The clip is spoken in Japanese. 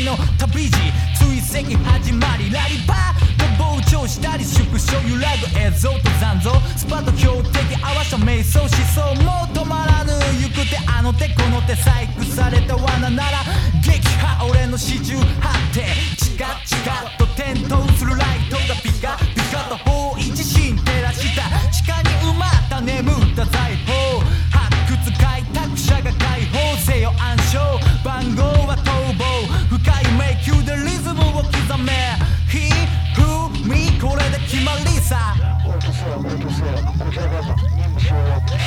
の旅路追跡始まりラリパーと膨張したり縮小揺らぐ映像と残像スパッと標的合わせた瞑想思想もう止まらぬ行く手あの手この手細工された罠なら撃破俺の四十八手チカチカと点灯するライトがピカピカと方位自身照らした地下に埋まった眠った財宝発掘開拓者が解放せよ暗唱番号は逃亡深い迷宮でリズムを刻め He who me これで決まりさ落とせ落とせこじゃが任務しよう